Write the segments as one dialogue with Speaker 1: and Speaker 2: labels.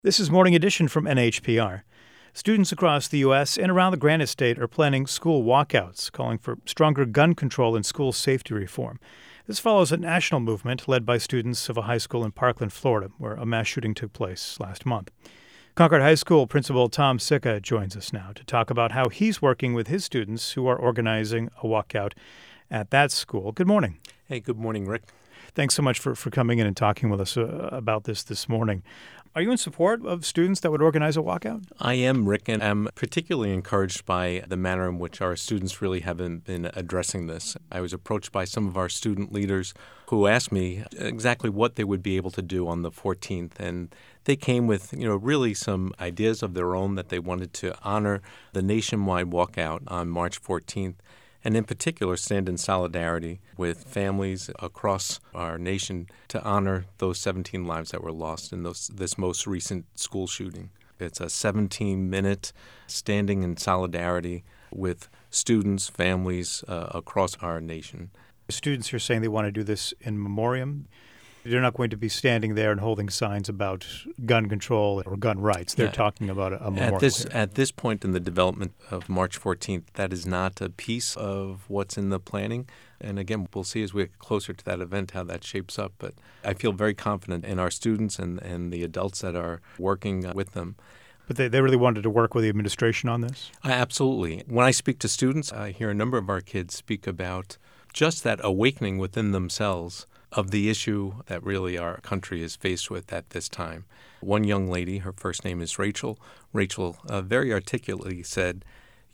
Speaker 1: This is Morning Edition from NHPR. Students across the U.S. and around the Granite State are planning school walkouts, calling for stronger gun control and school safety reform. This follows a national movement led by students of a high school in Parkland, Florida, where a mass shooting took place last month. Concord High School Principal Tom Sicca joins us now to talk about how he's working with his students who are organizing a walkout at that school. Good morning.
Speaker 2: Hey, good morning, Rick.
Speaker 1: Thanks so much for coming in and talking with us about this morning. Are you in support of students that would organize a walkout?
Speaker 2: I am, Rick, and I'm particularly encouraged by the manner in which our students really have been addressing this. I was approached by some of our student leaders who asked me exactly what they would be able to do on the 14th, and they came with, really some ideas of their own that they wanted to honor the nationwide walkout on March 14th. And in particular, stand in solidarity with families across our nation to honor those 17 lives that were lost in this most recent school shooting. It's a 17-minute standing in solidarity with students, families across our nation.
Speaker 1: Students are saying they want to do this in memoriam. They're not going to be standing there and holding signs about gun control or gun rights. They're talking about a memorial.
Speaker 2: At this point in the development of March 14th, that is not a piece of what's in the planning. And again, we'll see as we get closer to that event how that shapes up. But I feel very confident in our students and the adults that are working with them.
Speaker 1: But they really wanted to work with the administration on this?
Speaker 2: Absolutely. When I speak to students, I hear a number of our kids speak about just that awakening within themselves of the issue that really our country is faced with at this time. One young lady, her first name is Rachel. Rachel very articulately said,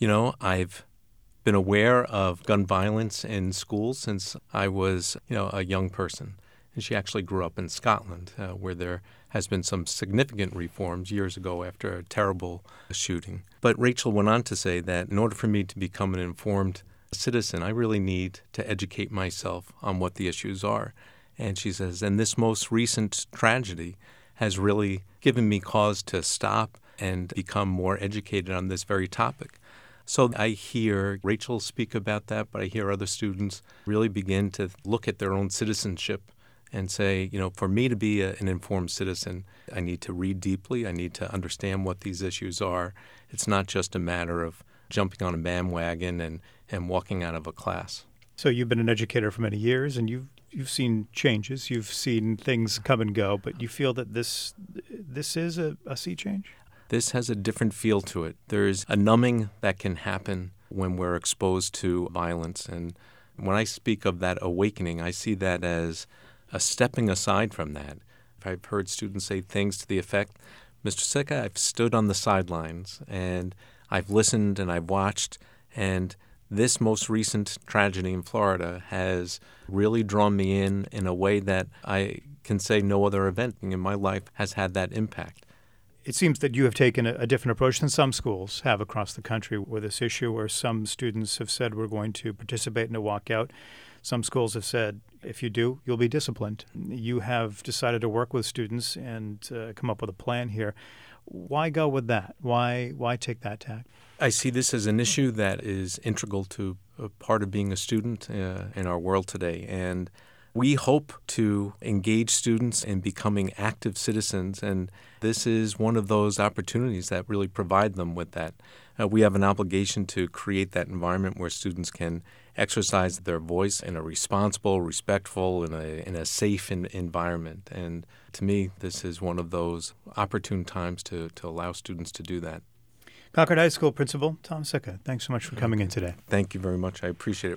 Speaker 2: I've been aware of gun violence in schools since I was, a young person. And she actually grew up in Scotland, where there has been some significant reforms years ago after a terrible shooting. But Rachel went on to say that in order for me to become an informed citizen, I really need to educate myself on what the issues are. And she says, and this most recent tragedy has really given me cause to stop and become more educated on this very topic. So I hear Rachel speak about that, but I hear other students really begin to look at their own citizenship and say, for me to be an informed citizen, I need to read deeply. I need to understand what these issues are. It's not just a matter of jumping on a bandwagon and walking out of a class.
Speaker 1: So you've been an educator for many years, and you've seen changes. You've seen things come and go, but you feel that this is a sea change?
Speaker 2: This has a different feel to it. There's a numbing that can happen when we're exposed to violence. And when I speak of that awakening, I see that as a stepping aside from that. I've heard students say things to the effect, Mr. Sicca, I've stood on the sidelines and I've listened and I've watched, and this most recent tragedy in Florida has really drawn me in a way that I can say no other event in my life has had that impact.
Speaker 1: It seems that you have taken a different approach than some schools have across the country with this issue, where some students have said we're going to participate in a walkout. Some schools have said, if you do, you'll be disciplined. You have decided to work with students and come up with a plan here. Why go with that? Why take that tack?
Speaker 2: I see this as an issue that is integral to a part of being a student in our world today. And we hope to engage students in becoming active citizens, and this is one of those opportunities that really provide them with that. We have an obligation to create that environment where students can exercise their voice in a responsible, respectful, in a safe environment. And to me, this is one of those opportune times to allow students to do that.
Speaker 1: Concord High School Principal Tom Sicca, thanks so much for coming in today.
Speaker 2: Thank you very much. I appreciate it.